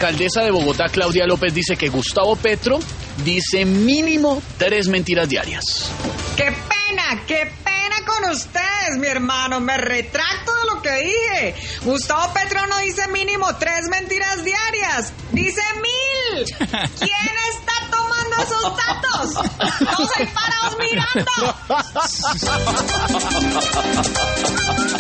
alcaldesa de Bogotá, Claudia López, dice que Gustavo Petro dice mínimo 3 mentiras diarias. ¡Qué pena con ustedes, mi hermano! Me retracto de lo que dije. Gustavo Petro no dice mínimo 3 mentiras diarias, dice 1000. ¿Quién está tomando esos datos? Todos ahí parados mirando.